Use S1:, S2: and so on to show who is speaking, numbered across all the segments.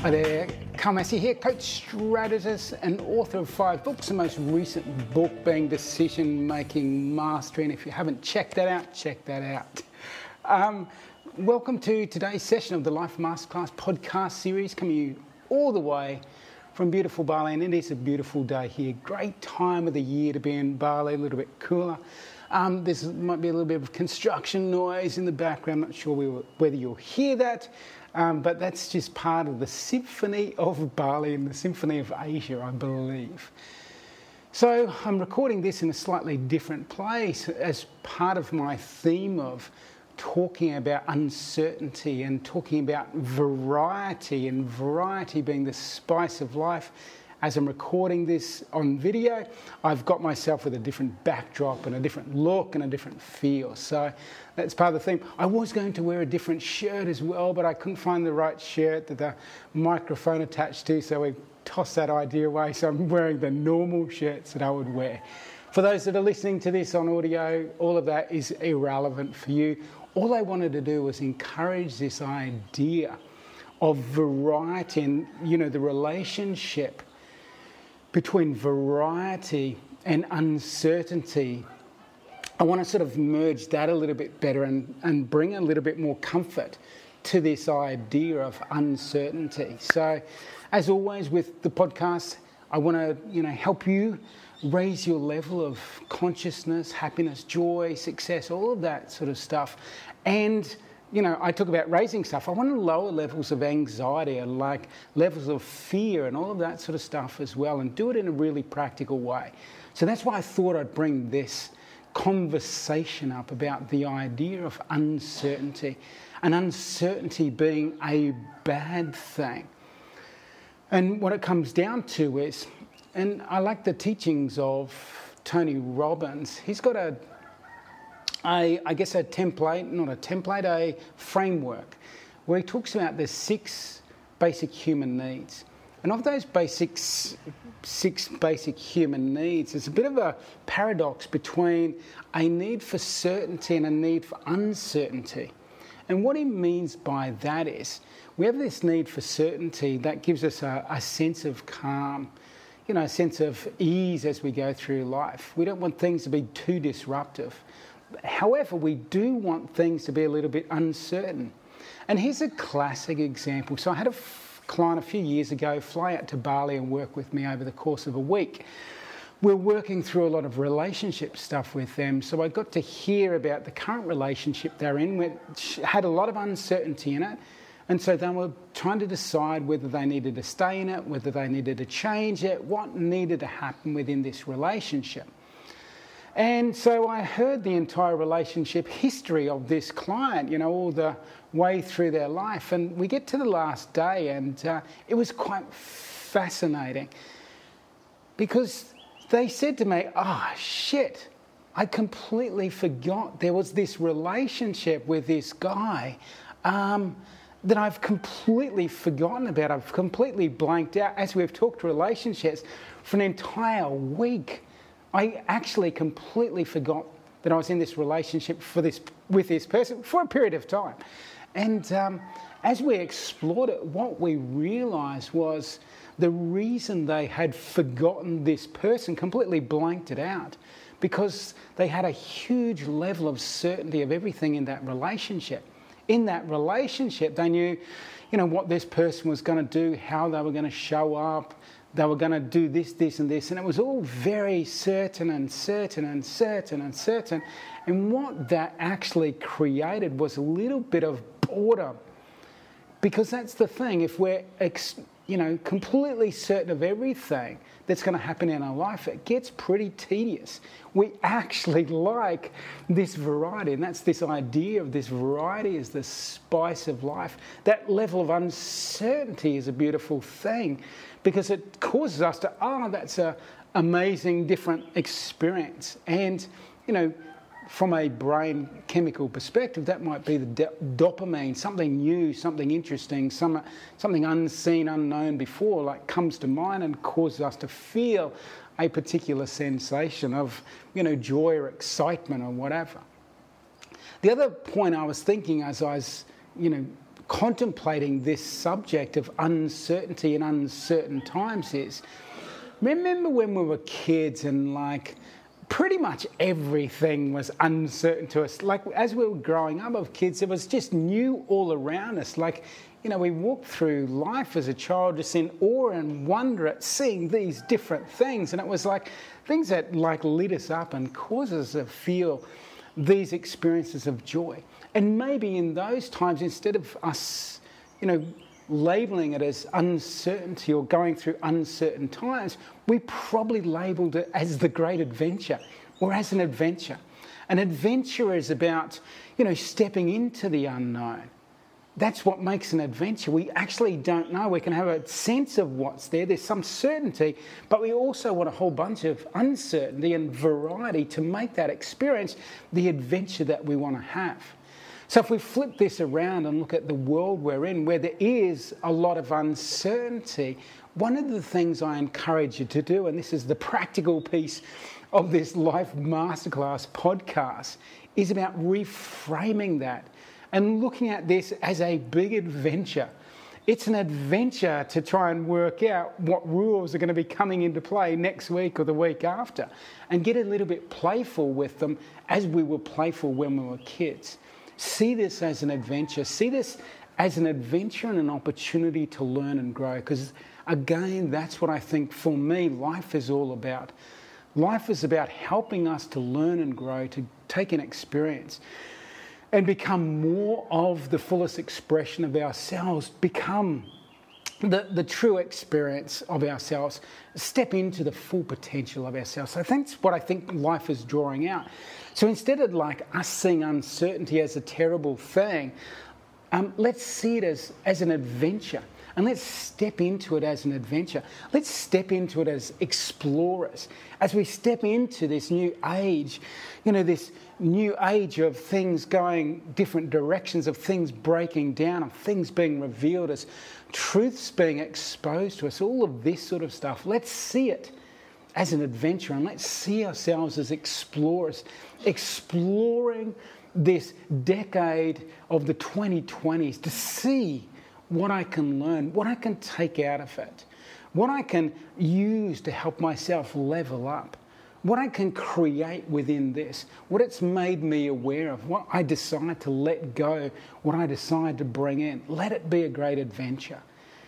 S1: Hi there, Carl Massey here, coach, strategist and author of 5 books, the most recent book being Decision Making Mastery, and if you haven't checked that out, check that out. Welcome to today's session of the Life Masterclass podcast series, coming to you all the way from beautiful Bali, and it is a beautiful day here. Great time of the year to be in Bali, a little bit cooler. There might be a little bit of construction noise in the background, not sure whether you'll hear that. But that's just part of the symphony of Bali and the symphony of Asia, I believe. So I'm recording this in a slightly different place as part of my theme of talking about uncertainty and talking about variety, and variety being the spice of life. As I'm recording this on video, I've got myself with a different backdrop and a different look and a different feel. So that's part of the theme. I was going to wear a different shirt as well, but I couldn't find the right shirt that the microphone attached to, so we tossed that idea away. So I'm wearing the normal shirts that I would wear. For those that are listening to this on audio, all of that is irrelevant for you. All I wanted to do was encourage this idea of variety and, the relationship between variety and uncertainty. I want to sort of merge that a little bit better and bring a little bit more comfort to this idea of uncertainty. So, as always with the podcast, I want to, help you raise your level of consciousness, happiness, joy, success, all of that sort of stuff. And I talk about raising stuff. I want to lower levels of anxiety and like levels of fear and all of that sort of stuff as well, and do it in a really practical way. So that's why I thought I'd bring this conversation up about the idea of uncertainty, and uncertainty being a bad thing. And what it comes down to is, and I like the teachings of Tony Robbins. He's got a framework where he talks about the 6 basic human needs. And of those 6 basic human needs, there's a bit of a paradox between a need for certainty and a need for uncertainty. And what he means by that is, we have this need for certainty that gives us a sense of calm, a sense of ease as we go through life. We don't want things to be too disruptive. However, we do want things to be a little bit uncertain. And here's a classic example. So I had a client a few years ago fly out to Bali and work with me over the course of a week. We're working through a lot of relationship stuff with them. So I got to hear about the current relationship they're in, which had a lot of uncertainty in it. And so they were trying to decide whether they needed to stay in it, whether they needed to change it, what needed to happen within this relationship. And so I heard the entire relationship history of this client, all the way through their life. And we get to the last day, and it was quite fascinating because they said to me, shit, I completely forgot there was this relationship with this guy that I've completely forgotten about. I've completely blanked out. As we've talked relationships for an entire week, I actually completely forgot that I was in this relationship with this person for a period of time. And as we explored it, what we realised was the reason they had forgotten this person, completely blanked it out, because they had a huge level of certainty of everything in that relationship. In that relationship, they knew, what this person was going to do, how they were going to show up. They were going to do this, this, and this. And it was all very certain and certain and certain and certain. And what that actually created was a little bit of boredom. Because that's the thing. If we're, completely certain of everything that's going to happen in our life, it gets pretty tedious. We actually like this variety. And that's this idea of this variety is the spice of life. That level of uncertainty is a beautiful thing, because it causes us to, that's an amazing, different experience. And, from a brain chemical perspective, that might be the dopamine, something new, something interesting, something unseen, unknown before, like comes to mind and causes us to feel a particular sensation of, joy or excitement or whatever. The other point I was thinking as I was, contemplating this subject of uncertainty and uncertain times is, remember when we were kids and pretty much everything was uncertain to us. As we were growing up as kids, it was just new all around us. We walked through life as a child just in awe and wonder at seeing these different things. And it was things that lit us up and caused us to feel these experiences of joy. And maybe in those times, instead of us, labelling it as uncertainty or going through uncertain times, we probably labelled it as the great adventure or as an adventure. An adventure is about, stepping into the unknown. That's what makes an adventure. We actually don't know. We can have a sense of what's there. There's some certainty, but we also want a whole bunch of uncertainty and variety to make that experience the adventure that we want to have. So if we flip this around and look at the world we're in, where there is a lot of uncertainty, one of the things I encourage you to do, and this is the practical piece of this Life Masterclass podcast, is about reframing that and looking at this as a big adventure. It's an adventure to try and work out what rules are going to be coming into play next week or the week after, and get a little bit playful with them as we were playful when we were kids. See this as an adventure. See this as an adventure and an opportunity to learn and grow. Because again, that's what I think for me life is all about. Life is about helping us to learn and grow, to take an experience and become more of the fullest expression of ourselves, become the true experience of ourselves, step into the full potential of ourselves. So that's what I think life is drawing out. So instead of us seeing uncertainty as a terrible thing, let's see it as an adventure. And let's step into it as an adventure. Let's step into it as explorers. As we step into this new age, this new age of things going different directions, of things breaking down, of things being revealed, as truths being exposed to us, all of this sort of stuff. Let's see it as an adventure, and let's see ourselves as explorers, exploring this decade of the 2020s to see what I can learn, what I can take out of it, what I can use to help myself level up, what I can create within this, what it's made me aware of, what I decide to let go, what I decide to bring in. Let it be a great adventure.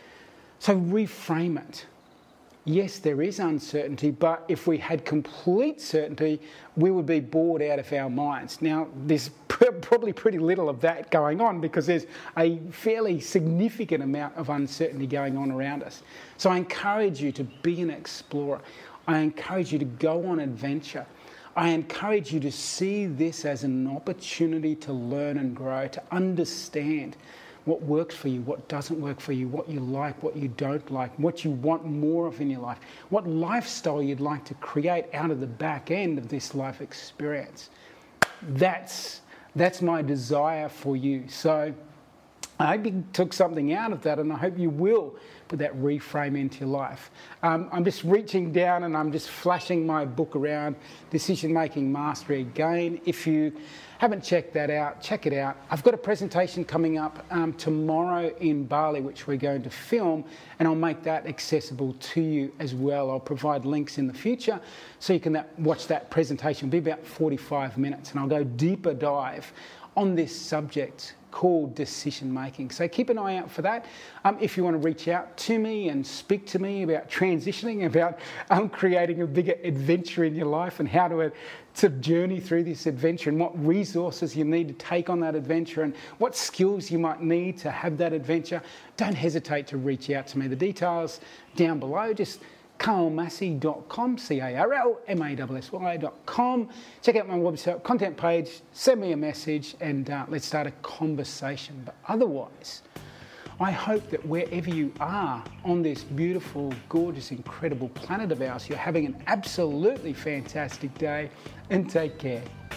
S1: So reframe it. Yes, there is uncertainty, but if we had complete certainty, we would be bored out of our minds. Now, there's probably pretty little of that going on because there's a fairly significant amount of uncertainty going on around us. So I encourage you to be an explorer. I encourage you to go on adventure. I encourage you to see this as an opportunity to learn and grow, to understand what works for you, what doesn't work for you, what you like, what you don't like, what you want more of in your life, what lifestyle you'd like to create out of the back end of this life experience. That's my desire for you. So I hope you took something out of that, and I hope you will put that reframe into your life. I'm just reaching down and I'm just flashing my book around, Decision Making Mastery again. If you haven't checked that out, check it out. I've got a presentation coming up tomorrow in Bali, which we're going to film, and I'll make that accessible to you as well. I'll provide links in the future so you can watch that presentation. It'll be about 45 minutes, and I'll go deeper dive on this subject called decision making. So keep an eye out for that. If you want to reach out to me and speak to me about transitioning, about creating a bigger adventure in your life and how to journey through this adventure and what resources you need to take on that adventure and what skills you might need to have that adventure, don't hesitate to reach out to me. The details down below, just carlmassey.com, carlmassy.com. Check out my website, content page, send me a message, and let's start a conversation. But otherwise, I hope that wherever you are on this beautiful, gorgeous, incredible planet of ours, you're having an absolutely fantastic day, and take care.